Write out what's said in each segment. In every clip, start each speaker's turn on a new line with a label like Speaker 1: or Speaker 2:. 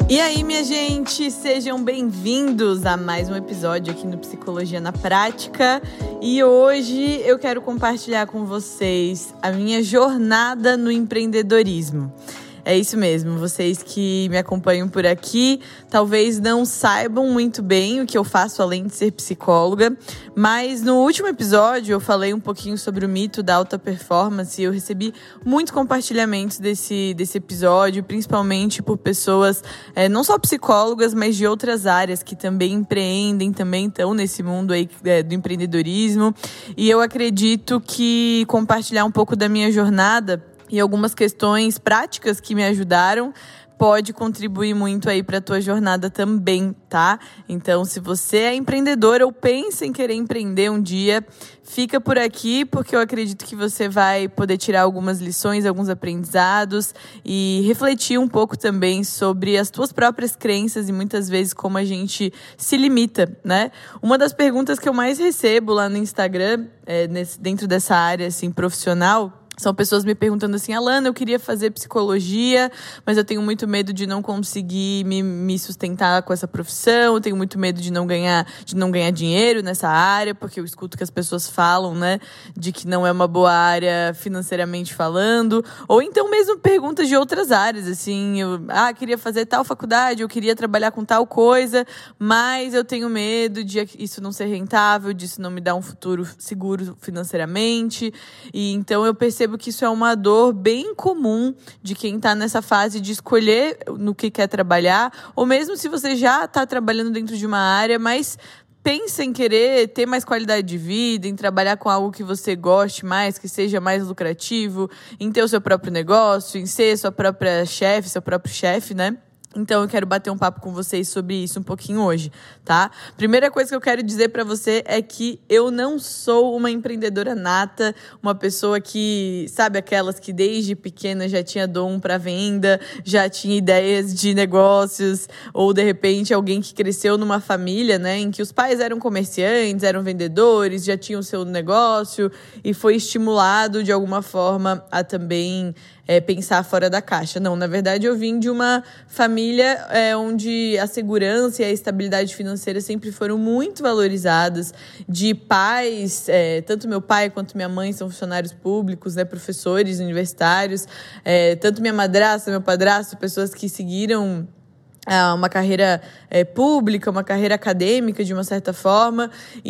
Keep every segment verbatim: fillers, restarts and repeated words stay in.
Speaker 1: E aí, minha gente, sejam bem-vindos a mais um episódio aqui no Psicologia na Prática. E hoje eu quero compartilhar com vocês a minha jornada no empreendedorismo. É isso mesmo, vocês que me acompanham por aqui talvez não saibam muito bem o que eu faço além de ser psicóloga, mas no último episódio eu falei um pouquinho sobre o mito da alta performance e eu recebi muitos compartilhamentos desse, desse episódio, principalmente por pessoas, é, não só psicólogas, mas de outras áreas que também empreendem, também estão nesse mundo aí é, do empreendedorismo. E eu acredito que compartilhar um pouco da minha jornada e algumas questões práticas que me ajudaram pode contribuir muito aí para a tua jornada também, tá? Então, se você é empreendedor ou pensa em querer empreender um dia, fica por aqui, porque eu acredito que você vai poder tirar algumas lições, alguns aprendizados e refletir um pouco também sobre as tuas próprias crenças e muitas vezes como a gente se limita, né? Uma das perguntas que eu mais recebo lá no Instagram, é, nesse, dentro dessa área assim, profissional, são pessoas me perguntando assim: Alana, eu queria fazer psicologia, mas eu tenho muito medo de não conseguir me, me sustentar com essa profissão, eu tenho muito medo de não ganhar, de não ganhar dinheiro nessa área, porque eu escuto que as pessoas falam, né, de que não é uma boa área financeiramente falando, ou então mesmo perguntas de outras áreas, assim, eu ah, queria fazer tal faculdade, eu queria trabalhar com tal coisa, mas eu tenho medo de isso não ser rentável, disso não me dar um futuro seguro financeiramente, e então eu percebo que isso é uma dor bem comum de quem está nessa fase de escolher no que quer trabalhar, ou mesmo se você já está trabalhando dentro de uma área, mas pensa em querer ter mais qualidade de vida, em trabalhar com algo que você goste mais, que seja mais lucrativo, em ter o seu próprio negócio, em ser sua própria chefe, seu próprio chefe, né? Então, eu quero bater um papo com vocês sobre isso um pouquinho hoje, tá? Primeira coisa que eu quero dizer pra você é que eu não sou uma empreendedora nata, uma pessoa que, sabe, aquelas que desde pequena já tinha dom pra venda, já tinha ideias de negócios, ou de repente alguém que cresceu numa família, né, em que os pais eram comerciantes, eram vendedores, já tinham o seu negócio e foi estimulado de alguma forma a também É, pensar fora da caixa. Não, na verdade eu vim de uma família é, onde a segurança e a estabilidade financeira sempre foram muito valorizadas, de pais, é, tanto meu pai quanto minha mãe são funcionários públicos, né, professores universitários, é, tanto minha madrasta, meu padrasto, pessoas que seguiram uma carreira é, pública, uma carreira acadêmica, de uma certa forma,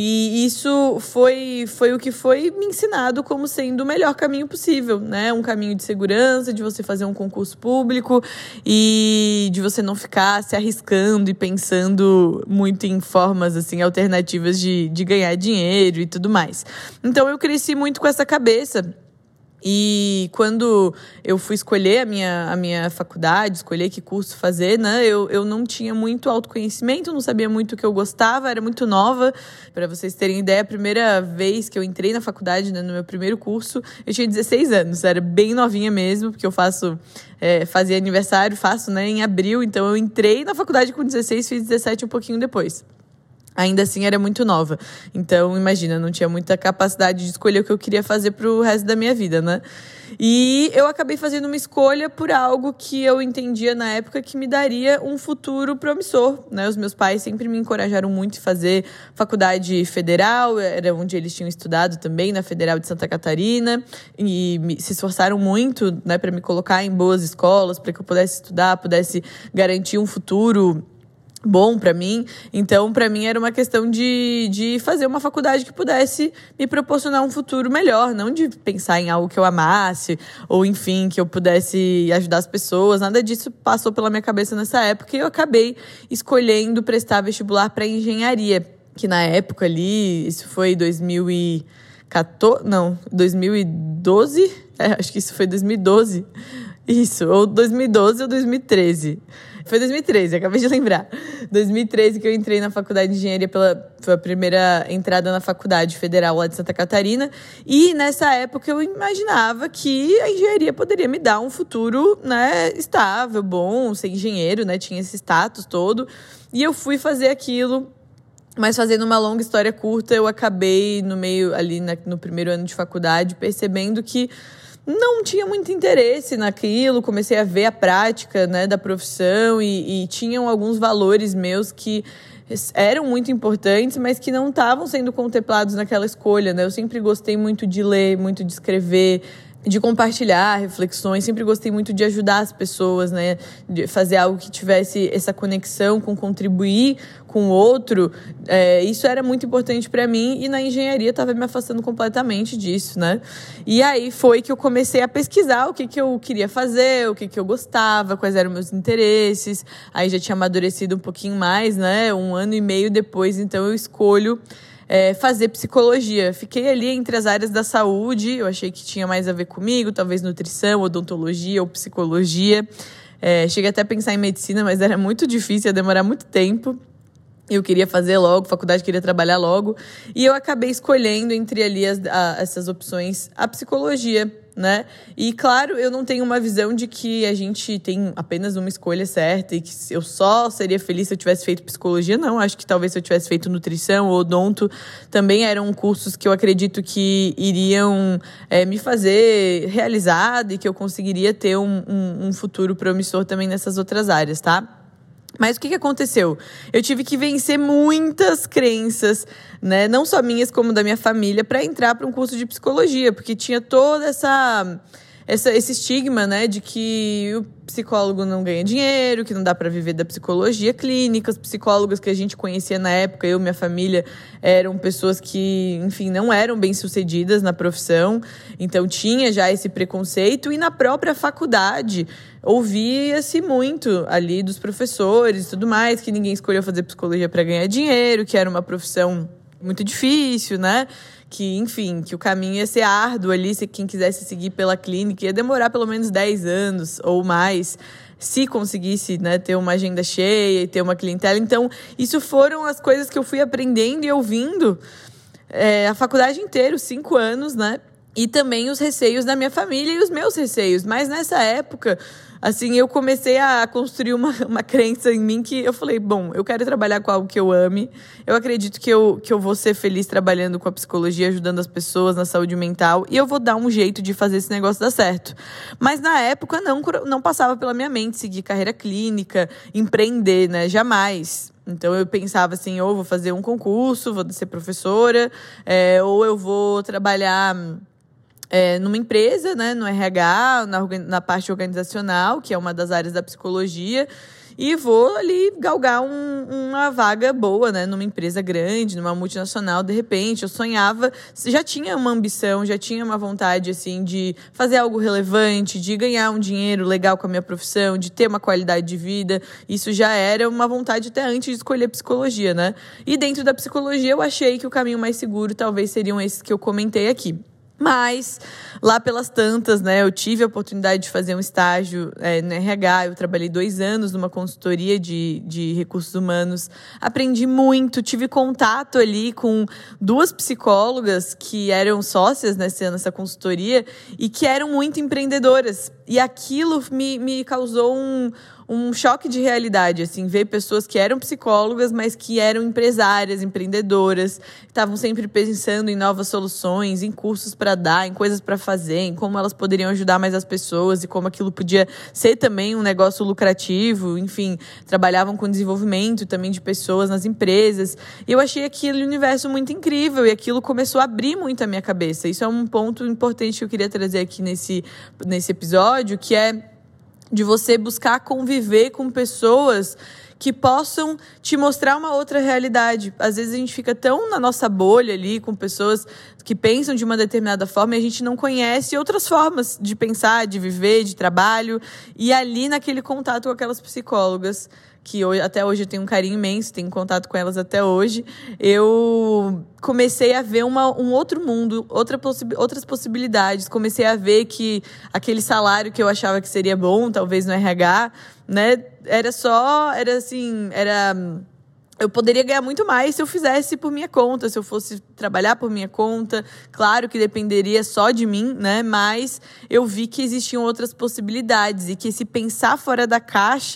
Speaker 1: e isso foi, foi o que foi me ensinado como sendo o melhor caminho possível, né? Um caminho de segurança, de você fazer um concurso público e de você não ficar se arriscando e pensando muito em formas assim, alternativas de, de ganhar dinheiro e tudo mais. Então eu cresci muito com essa cabeça. E quando eu fui escolher a minha, a minha faculdade, escolher que curso fazer, né, eu, eu não tinha muito autoconhecimento, não sabia muito o que eu gostava, era muito nova. Para vocês terem ideia, a primeira vez que eu entrei na faculdade, né, no meu primeiro curso, eu tinha dezesseis anos, era bem novinha mesmo, porque eu faço, é, fazia aniversário, faço, né, em abril, então eu entrei na faculdade com dezesseis, fiz dezessete um pouquinho depois. Ainda assim, era muito nova. Então, imagina, não tinha muita capacidade de escolher o que eu queria fazer pro resto da minha vida, né? E eu acabei fazendo uma escolha por algo que eu entendia na época que me daria um futuro promissor, né? Os meus pais sempre me encorajaram muito a fazer faculdade federal, era onde eles tinham estudado também, na Federal de Santa Catarina, e me, se esforçaram muito, né, para me colocar em boas escolas, para que eu pudesse estudar, pudesse garantir um futuro bom para mim. Então, para mim era uma questão de, de fazer uma faculdade que pudesse me proporcionar um futuro melhor, não de pensar em algo que eu amasse, ou enfim, que eu pudesse ajudar as pessoas. Nada disso passou pela minha cabeça nessa época e eu acabei escolhendo prestar vestibular para engenharia, que na época ali, isso foi dois mil e quatorze, não, dois mil e doze? É, acho que isso foi dois mil e doze. Isso, ou dois mil e doze ou dois mil e treze. Foi dois mil e treze, acabei de lembrar. dois mil e treze que eu entrei na faculdade de engenharia, pela, foi a primeira entrada na faculdade federal lá de Santa Catarina. E nessa época eu imaginava que a engenharia poderia me dar um futuro, né, estável, bom, ser engenheiro, né, tinha esse status todo. E eu fui fazer aquilo. Mas fazendo uma longa história curta, eu acabei no meio, ali na, no primeiro ano de faculdade, percebendo que não tinha muito interesse naquilo, comecei a ver a prática, né, da profissão e, e tinham alguns valores meus que eram muito importantes, mas que não estavam sendo contemplados naquela escolha, né? Eu sempre gostei muito de ler, muito de escrever, de compartilhar reflexões, sempre gostei muito de ajudar as pessoas, né? De fazer algo que tivesse essa conexão com contribuir com o outro. É, isso era muito importante para mim e na engenharia estava me afastando completamente disso, né? E aí foi que eu comecei a pesquisar o que, que eu queria fazer, o que, que eu gostava, quais eram meus interesses. Aí já tinha amadurecido um pouquinho mais, né? Um ano e meio depois, então eu escolho É, fazer psicologia. Fiquei ali entre as áreas da saúde, eu achei que tinha mais a ver comigo, talvez nutrição, odontologia ou psicologia. É, cheguei até a pensar em medicina, mas era muito difícil, ia demorar muito tempo. Eu queria fazer logo, faculdade queria trabalhar logo. E eu acabei escolhendo entre ali as, a, essas opções a psicologia, né? E claro, eu não tenho uma visão de que a gente tem apenas uma escolha certa e que eu só seria feliz se eu tivesse feito psicologia. Não, acho que talvez se eu tivesse feito nutrição ou odonto, também eram cursos que eu acredito que iriam é, me fazer realizada e que eu conseguiria ter um, um, um futuro promissor também nessas outras áreas, tá? Mas o que, que aconteceu? Eu tive que vencer muitas crenças, né? Não só minhas, como da minha família, para entrar para um curso de psicologia, porque tinha toda essa, essa esse estigma, né, de que o psicólogo não ganha dinheiro, que não dá para viver da psicologia clínica. Os psicólogos que a gente conhecia na época, eu e minha família, eram pessoas que, enfim, não eram bem-sucedidas na profissão. Então tinha já esse preconceito. E na própria faculdade ouvia-se muito ali dos professores e tudo mais, que ninguém escolheu fazer psicologia para ganhar dinheiro, que era uma profissão muito difícil, né? Que, enfim, que o caminho ia ser árduo ali, se quem quisesse seguir pela clínica ia demorar pelo menos dez anos ou mais, se conseguisse, né, ter uma agenda cheia e ter uma clientela. Então, isso foram as coisas que eu fui aprendendo e ouvindo é, a faculdade inteira, os cinco anos, né? E também os receios da minha família e os meus receios. Mas nessa época, assim, eu comecei a construir uma, uma crença em mim que eu falei, bom, eu quero trabalhar com algo que eu ame. Eu acredito que eu, que eu vou ser feliz trabalhando com a psicologia, ajudando as pessoas na saúde mental. E eu vou dar um jeito de fazer esse negócio dar certo. Mas na época não, não passava pela minha mente seguir carreira clínica, empreender, né? Jamais. Então eu pensava assim, ou vou fazer um concurso, vou ser professora, é, ou eu vou trabalhar É, numa empresa, né, no R H, na, na parte organizacional, que é uma das áreas da psicologia, e vou ali galgar um, uma vaga boa, né, numa empresa grande, numa multinacional, de repente. Eu sonhava, já tinha uma ambição, já tinha uma vontade, assim, de fazer algo relevante, de ganhar um dinheiro legal com a minha profissão, de ter uma qualidade de vida. Isso já era uma vontade até antes de escolher psicologia, né? E dentro da psicologia eu achei que o caminho mais seguro talvez seriam esses que eu comentei aqui. Mas, lá pelas tantas, né, eu tive a oportunidade de fazer um estágio é, no R H, eu trabalhei dois anos numa consultoria de, de recursos humanos, aprendi muito, tive contato ali com duas psicólogas que eram sócias nessa, nessa consultoria e que eram muito empreendedoras. E aquilo me, me causou um... um choque de realidade, assim, ver pessoas que eram psicólogas, mas que eram empresárias, empreendedoras, estavam sempre pensando em novas soluções, em cursos para dar, em coisas para fazer, em como elas poderiam ajudar mais as pessoas e como aquilo podia ser também um negócio lucrativo, enfim, trabalhavam com desenvolvimento também de pessoas nas empresas. E eu achei aquele universo muito incrível e aquilo começou a abrir muito a minha cabeça. Isso é um ponto importante que eu queria trazer aqui nesse, nesse episódio, que é de você buscar conviver com pessoas que possam te mostrar uma outra realidade. Às vezes a gente fica tão na nossa bolha ali, com pessoas que pensam de uma determinada forma e a gente não conhece outras formas de pensar, de viver, de trabalho. E ali, naquele contato com aquelas psicólogas, que hoje, até hoje eu tenho um carinho imenso, tenho contato com elas até hoje, eu comecei a ver uma, um outro mundo, outra possi- outras possibilidades. Comecei a ver que aquele salário que eu achava que seria bom, talvez no R H, né, era só, era assim, era... eu poderia ganhar muito mais se eu fizesse por minha conta, se eu fosse trabalhar por minha conta. Claro que dependeria só de mim, né? Mas eu vi que existiam outras possibilidades e que esse pensar fora da caixa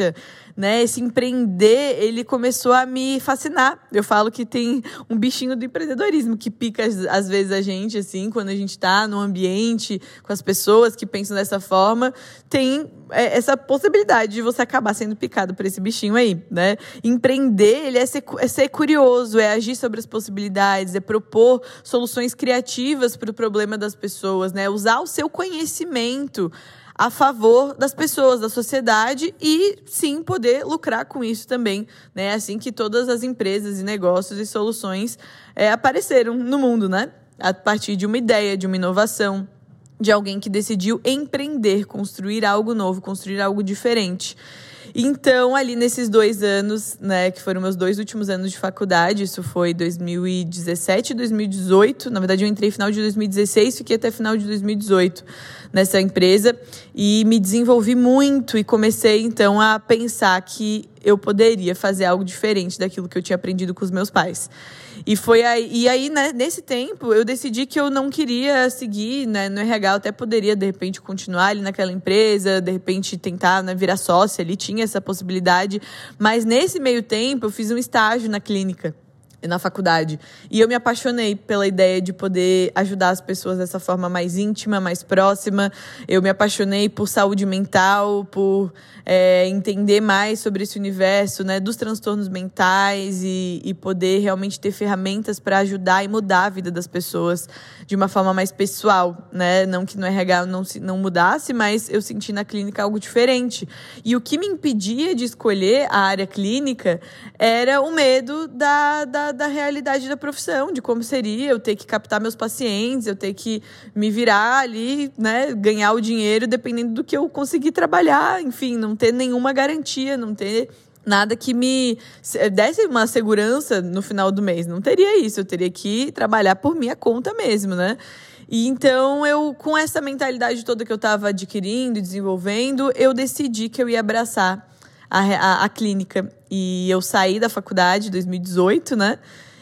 Speaker 1: né? Esse empreender, ele começou a me fascinar. Eu falo que tem um bichinho do empreendedorismo que pica às vezes a gente, assim, quando a gente está no ambiente com as pessoas que pensam dessa forma, tem essa possibilidade de você acabar sendo picado por esse bichinho aí, né? Empreender, ele é ser, é ser curioso, é agir sobre as possibilidades, é propor soluções criativas para o problema das pessoas, né? Usar o seu conhecimento a favor das pessoas, da sociedade e, sim, poder lucrar com isso também, né? Assim que todas as empresas e negócios e soluções é, apareceram no mundo, né? A partir de uma ideia, de uma inovação, de alguém que decidiu empreender, construir algo novo, construir algo diferente. Então, ali nesses dois anos, né, que foram meus dois últimos anos de faculdade, isso foi dois mil e dezessete e dois mil e dezoito, na verdade eu entrei no final de dois mil e dezesseis, fiquei até final de dois mil e dezoito nessa empresa e me desenvolvi muito e comecei então a pensar que eu poderia fazer algo diferente daquilo que eu tinha aprendido com os meus pais. E foi aí, e aí né, nesse tempo, eu decidi que eu não queria seguir, né, no R H. Eu até poderia, de repente, continuar ali naquela empresa, de repente tentar, né, virar sócia ali, tinha essa possibilidade. Mas nesse meio tempo, eu fiz um estágio na clínica, na faculdade. E eu me apaixonei pela ideia de poder ajudar as pessoas dessa forma mais íntima, mais próxima. Eu me apaixonei por saúde mental, por é, entender mais sobre esse universo, né, dos transtornos mentais e, e poder realmente ter ferramentas para ajudar e mudar a vida das pessoas de uma forma mais pessoal, né? Não que no R H não, se, não mudasse, mas eu senti na clínica algo diferente. E o que me impedia de escolher a área clínica era o medo da, da da realidade da profissão, de como seria eu ter que captar meus pacientes, eu ter que me virar ali, né, ganhar o dinheiro dependendo do que eu conseguir trabalhar, enfim, não ter nenhuma garantia, não ter nada que me desse uma segurança no final do mês. Não teria isso, eu teria que trabalhar por minha conta mesmo, né? E então, eu, com essa mentalidade toda que eu estava adquirindo e desenvolvendo, eu decidi que eu ia abraçar A, a, a clínica. E eu saí da faculdade em dois mil e dezoito, né?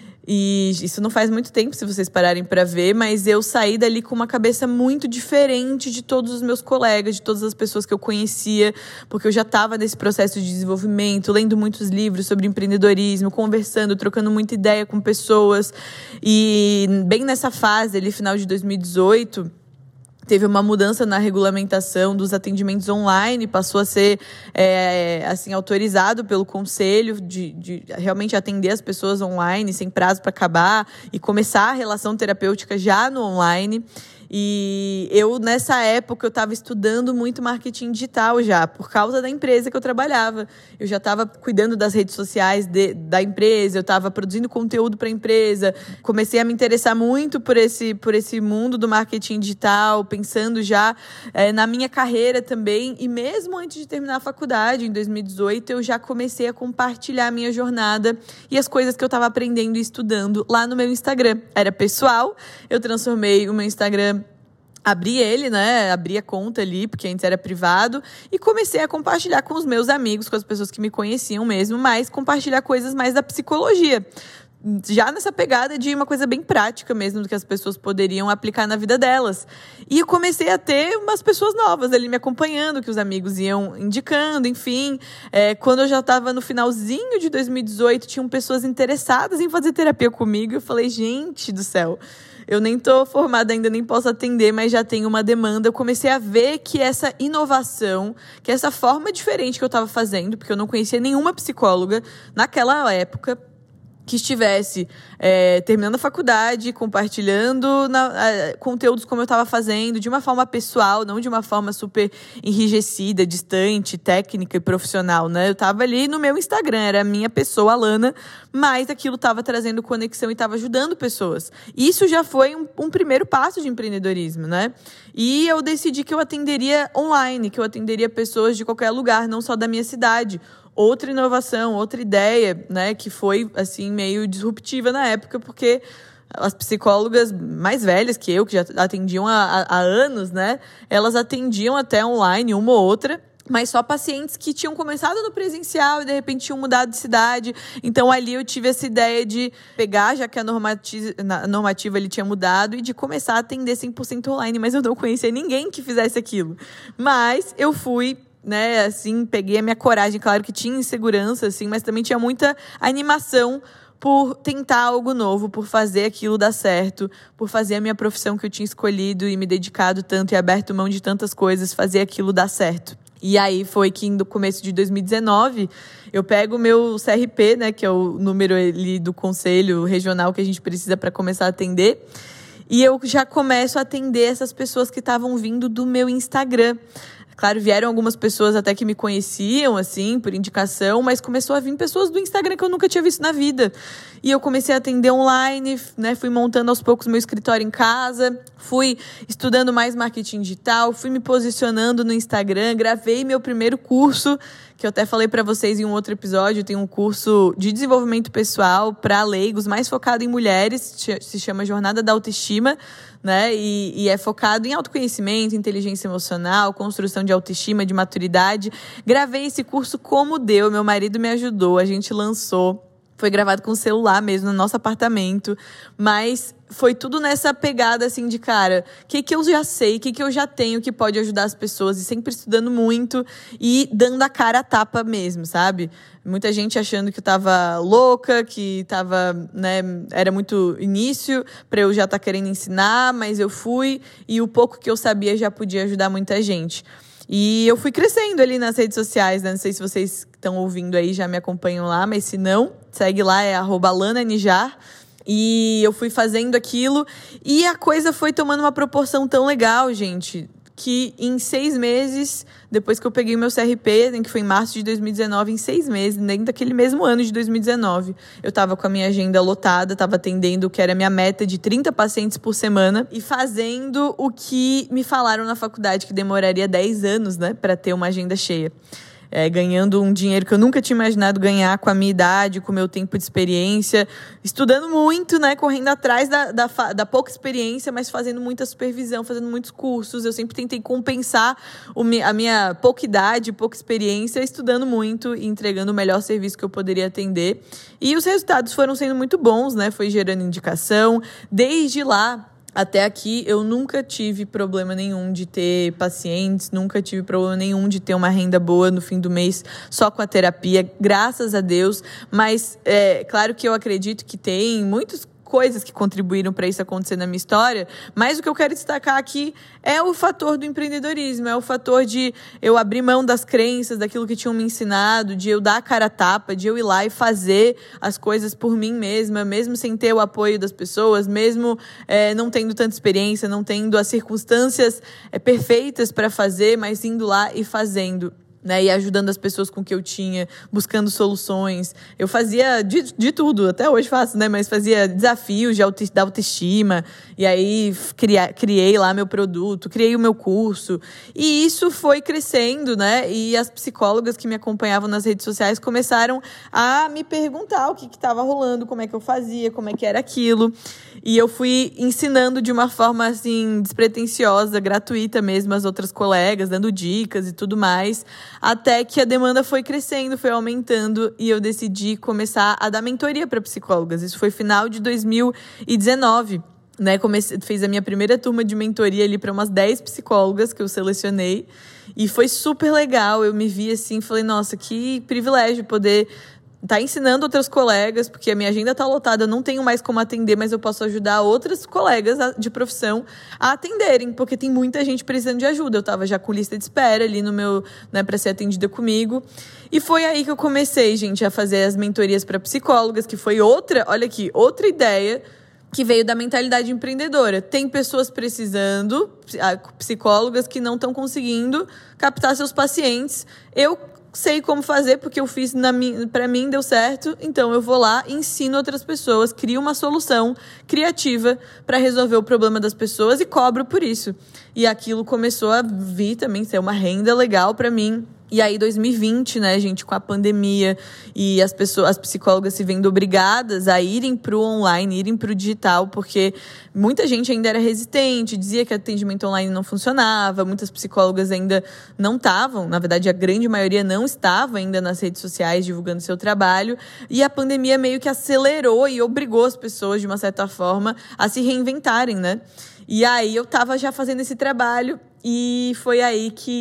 Speaker 1: E isso não faz muito tempo, se vocês pararem para ver, mas eu saí dali com uma cabeça muito diferente de todos os meus colegas, de todas as pessoas que eu conhecia, porque eu já estava nesse processo de desenvolvimento, lendo muitos livros sobre empreendedorismo, conversando, trocando muita ideia com pessoas. E bem nessa fase, ali, final de dois mil e dezoito... teve uma mudança na regulamentação dos atendimentos online, passou a ser é, assim, autorizado pelo conselho de, de realmente atender as pessoas online, sem prazo para acabar, e começar a relação terapêutica já no online. E eu, nessa época, eu estava estudando muito marketing digital já, por causa da empresa que eu trabalhava. Eu já estava cuidando das redes sociais de, da empresa, eu estava produzindo conteúdo para a empresa. Comecei a me interessar muito por esse, por esse mundo do marketing digital, pensando já é, na minha carreira também. E mesmo antes de terminar a faculdade, em dois mil e dezoito, eu já comecei a compartilhar a minha jornada e as coisas que eu estava aprendendo e estudando lá no meu Instagram. Era pessoal, eu transformei o meu Instagram, abri ele, né? Abri a conta ali, porque antes era privado, e comecei a compartilhar com os meus amigos, com as pessoas que me conheciam mesmo, mas compartilhar coisas mais da psicologia. Já nessa pegada de uma coisa bem prática mesmo, do que as pessoas poderiam aplicar na vida delas. E eu comecei a ter umas pessoas novas ali me acompanhando, que os amigos iam indicando, enfim. É, quando eu já estava no finalzinho de dois mil e dezoito, tinham pessoas interessadas em fazer terapia comigo. Eu falei, gente do céu, eu nem estou formada ainda, nem posso atender, mas já tenho uma demanda. Eu comecei a ver que essa inovação, que essa forma diferente que eu estava fazendo, porque eu não conhecia nenhuma psicóloga naquela época, que estivesse é, terminando a faculdade, compartilhando na, a, conteúdos como eu estava fazendo, de uma forma pessoal, não de uma forma super enrijecida, distante, técnica e profissional, né? Eu estava ali no meu Instagram, era a minha pessoa, a Lana, mas aquilo estava trazendo conexão e estava ajudando pessoas. Isso já foi um, um primeiro passo de empreendedorismo, né? E eu decidi que eu atenderia online, que eu atenderia pessoas de qualquer lugar, não só da minha cidade. Outra inovação, outra ideia, né, que foi, assim, meio disruptiva na época, porque as psicólogas mais velhas que eu, que já atendiam há, há anos, né, elas atendiam até online, uma ou outra, mas só pacientes que tinham começado no presencial e, de repente, tinham mudado de cidade. Então, ali eu tive essa ideia de pegar, já que a normativa, a normativa ali tinha mudado, e de começar a atender cem por cento online, mas eu não conhecia ninguém que fizesse aquilo. Mas eu fui né, assim, peguei a minha coragem. Claro que tinha insegurança, assim, mas também tinha muita animação por tentar algo novo, por fazer aquilo dar certo, por fazer a minha profissão que eu tinha escolhido e me dedicado tanto e aberto mão de tantas coisas, fazer aquilo dar certo. E aí foi que no começo de dois mil e dezenove, eu pego o meu C R P, né, que é o número ali do conselho regional que a gente precisa para começar a atender, e eu já começo a atender essas pessoas que estavam vindo do meu Instagram. Claro, vieram algumas pessoas até que me conheciam, assim, por indicação, mas começou a vir pessoas do Instagram que eu nunca tinha visto na vida. E eu comecei a atender online, né, fui montando aos poucos meu escritório em casa, fui estudando mais marketing digital, fui me posicionando no Instagram, gravei meu primeiro curso, que eu até falei para vocês em um outro episódio. Tem um curso de desenvolvimento pessoal para leigos, mais focado em mulheres, se chama Jornada da Autoestima, né? E, e é focado em autoconhecimento, inteligência emocional, construção de autoestima, de maturidade. Gravei esse curso como deu, meu marido me ajudou, a gente lançou. Foi gravado com o celular mesmo, no nosso apartamento. Mas foi tudo nessa pegada, assim, de cara, o que que eu já sei, o que que eu já tenho que pode ajudar as pessoas. E sempre estudando muito e dando a cara a tapa mesmo, sabe? Muita gente achando que eu tava louca, que tava, né, era muito início para eu já estar tá querendo ensinar, mas eu fui e o pouco que eu sabia já podia ajudar muita gente. E eu fui crescendo ali nas redes sociais, né? Não sei se vocês estão ouvindo aí, já me acompanham lá, mas se não, segue lá, é arroba Lana Nijar. E eu fui fazendo aquilo e a coisa foi tomando uma proporção tão legal, gente, que em seis meses, depois que eu peguei o meu C R P, que foi em março de dois mil e dezenove, em seis meses, dentro daquele mesmo ano de dois mil e dezenove, eu estava com a minha agenda lotada, estava atendendo o que era a minha meta de trinta pacientes por semana e fazendo o que me falaram na faculdade, que demoraria dez anos, né, para ter uma agenda cheia. É, ganhando um dinheiro que eu nunca tinha imaginado ganhar com a minha idade, com o meu tempo de experiência, estudando muito, né, correndo atrás da, da, da pouca experiência, mas fazendo muita supervisão, fazendo muitos cursos. Eu sempre tentei compensar o, a minha pouca idade, pouca experiência, estudando muito e entregando o melhor serviço que eu poderia atender. E os resultados foram sendo muito bons, né, foi gerando indicação. Desde lá até aqui, eu nunca tive problema nenhum de ter pacientes, nunca tive problema nenhum de ter uma renda boa no fim do mês só com a terapia, graças a Deus. Mas, é claro que eu acredito que tem muitos coisas que contribuíram para isso acontecer na minha história, mas o que eu quero destacar aqui é o fator do empreendedorismo, é o fator de eu abrir mão das crenças, daquilo que tinham me ensinado, de eu dar a cara a tapa, de eu ir lá e fazer as coisas por mim mesma, mesmo sem ter o apoio das pessoas, mesmo é, não tendo tanta experiência, não tendo as circunstâncias é, perfeitas para fazer, mas indo lá e fazendo. Né, e ajudando as pessoas com o que eu tinha, buscando soluções. Eu fazia de, de tudo, até hoje faço, né? Mas fazia desafios de auto, da autoestima, e aí cria, criei lá meu produto, criei o meu curso. E isso foi crescendo, né? E as psicólogas que me acompanhavam nas redes sociais começaram a me perguntar o que estava rolando, como é que eu fazia, como é que era aquilo. E eu fui ensinando de uma forma, assim, despretensiosa, gratuita mesmo, às outras colegas, dando dicas e tudo mais, até que a demanda foi crescendo, foi aumentando, e eu decidi começar a dar mentoria para psicólogas. Isso foi final de dois mil e dezenove. Né, comecei, fiz a minha primeira turma de mentoria ali para umas dez psicólogas que eu selecionei, e foi super legal. Eu me vi assim, falei, nossa, que privilégio poder tá ensinando outras colegas, porque a minha agenda tá lotada, eu não tenho mais como atender, mas eu posso ajudar outras colegas de profissão a atenderem, porque tem muita gente precisando de ajuda. Eu tava já com lista de espera ali no meu, né, para ser atendida comigo. E foi aí que eu comecei, gente, a fazer as mentorias para psicólogas, que foi outra, olha aqui, outra ideia que veio da mentalidade empreendedora. Tem pessoas precisando, psicólogas que não estão conseguindo captar seus pacientes. Eu sei como fazer, porque eu fiz para mim, deu certo, então eu vou lá e ensino outras pessoas, crio uma solução criativa para resolver o problema das pessoas e cobro por isso. E aquilo começou a vir também ser uma renda legal para mim. E aí, dois mil e vinte, né, gente, com a pandemia e as pessoas, as psicólogas se vendo obrigadas a irem pro online, irem pro digital, porque muita gente ainda era resistente, dizia que atendimento online não funcionava, muitas psicólogas ainda não estavam, na verdade, a grande maioria não estava ainda nas redes sociais divulgando seu trabalho, e a pandemia meio que acelerou e obrigou as pessoas, de uma certa forma, a se reinventarem, né? E aí, eu tava já fazendo esse trabalho, e foi aí que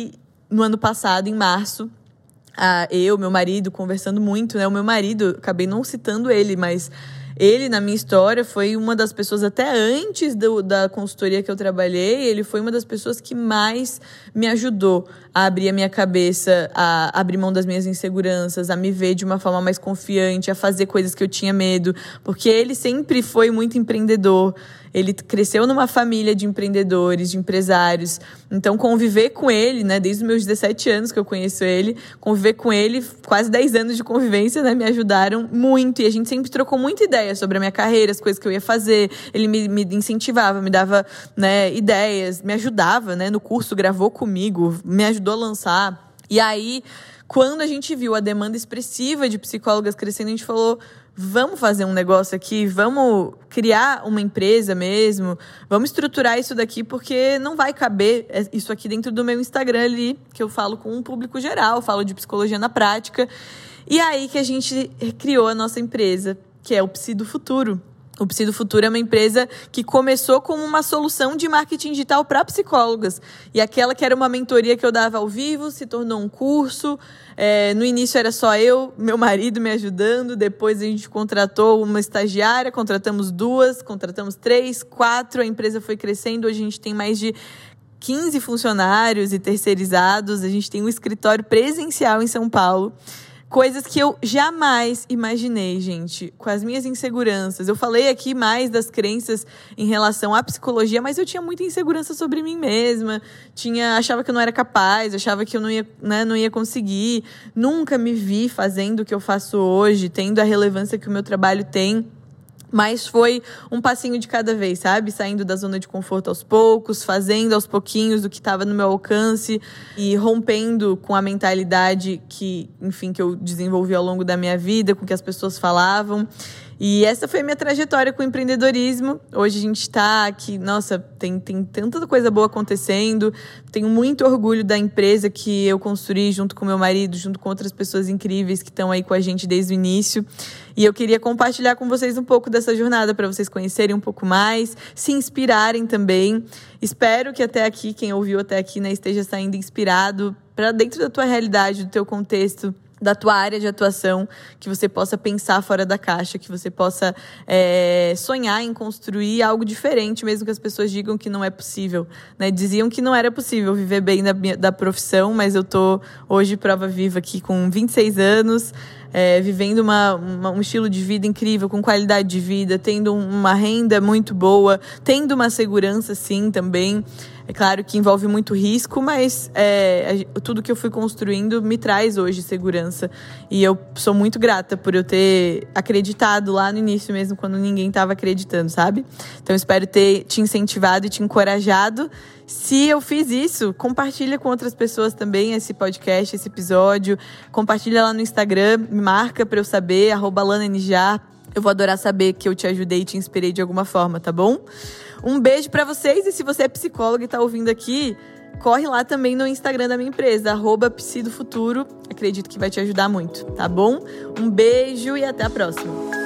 Speaker 1: no ano passado, em março, ah, eu, meu marido, conversando muito, né? O meu marido, acabei não citando ele, mas ele, na minha história, foi uma das pessoas, até antes do, da consultoria que eu trabalhei, ele foi uma das pessoas que mais me ajudou a abrir a minha cabeça, a abrir mão das minhas inseguranças, a me ver de uma forma mais confiante, a fazer coisas que eu tinha medo, porque ele sempre foi muito empreendedor. Ele cresceu numa família de empreendedores, de empresários. Então, conviver com ele, né, desde os meus dezessete anos que eu conheço ele, conviver com ele, quase dez anos de convivência, né, me ajudaram muito. E a gente sempre trocou muita ideia sobre a minha carreira, as coisas que eu ia fazer. Ele me, me incentivava, me dava, né, ideias, me ajudava, né, no curso, gravou comigo, me ajudou a lançar. E aí, quando a gente viu a demanda expressiva de psicólogas crescendo, a gente falou: vamos fazer um negócio aqui, vamos criar uma empresa mesmo, vamos estruturar isso daqui, porque não vai caber isso aqui dentro do meu Instagram ali, que eu falo com um público geral, falo de psicologia na prática. E aí que a gente criou a nossa empresa, que é o Psi do Futuro. O Psi do Futuro é uma empresa que começou como uma solução de marketing digital para psicólogas. E aquela que era uma mentoria que eu dava ao vivo se tornou um curso. É, no início era só eu, meu marido me ajudando. Depois a gente contratou uma estagiária, contratamos duas, contratamos três, quatro. A empresa foi crescendo. Hoje a gente tem mais de quinze funcionários e terceirizados. A gente tem um escritório presencial em São Paulo. Coisas que eu jamais imaginei, gente, com as minhas inseguranças. Eu falei aqui mais das crenças em relação à psicologia, mas eu tinha muita insegurança sobre mim mesma. Tinha, achava que eu não era capaz, achava que eu não ia, né, não ia conseguir. Nunca me vi fazendo o que eu faço hoje, tendo a relevância que o meu trabalho tem. Mas foi um passinho de cada vez, sabe? Saindo da zona de conforto aos poucos, fazendo aos pouquinhos o que estava no meu alcance e rompendo com a mentalidade que, enfim, que eu desenvolvi ao longo da minha vida, com o que as pessoas falavam. E essa foi a minha trajetória com o empreendedorismo. Hoje a gente está aqui, nossa, tem, tem tanta coisa boa acontecendo. Tenho muito orgulho da empresa que eu construí junto com meu marido, junto com outras pessoas incríveis que estão aí com a gente desde o início. E eu queria compartilhar com vocês um pouco dessa jornada, para vocês conhecerem um pouco mais, se inspirarem também. Espero que até aqui, quem ouviu até aqui, né, esteja saindo inspirado para dentro da tua realidade, do teu contexto, da tua área de atuação, que você possa pensar fora da caixa, que você possa é, sonhar em construir algo diferente, mesmo que as pessoas digam que não é possível, né? Diziam que não era possível viver bem da, minha, da profissão, mas eu tô hoje prova viva aqui com vinte e seis anos, é, vivendo uma, uma, um estilo de vida incrível, com qualidade de vida, tendo uma renda muito boa, tendo uma segurança, sim, também. É claro que envolve muito risco, mas é, tudo que eu fui construindo me traz hoje segurança. E eu sou muito grata por eu ter acreditado lá no início mesmo, quando ninguém estava acreditando, sabe? Então, eu espero ter te incentivado e te encorajado. Se eu fiz isso, compartilha com outras pessoas também esse podcast, esse episódio. Compartilha lá no Instagram, me marca para eu saber, arroba Lana Nijar. Eu vou adorar saber que eu te ajudei e te inspirei de alguma forma, tá bom? Um beijo pra vocês, e se você é psicóloga e tá ouvindo aqui, corre lá também no Instagram da minha empresa, arroba Psi do Futuro. Acredito que vai te ajudar muito, tá bom? Um beijo e até a próxima.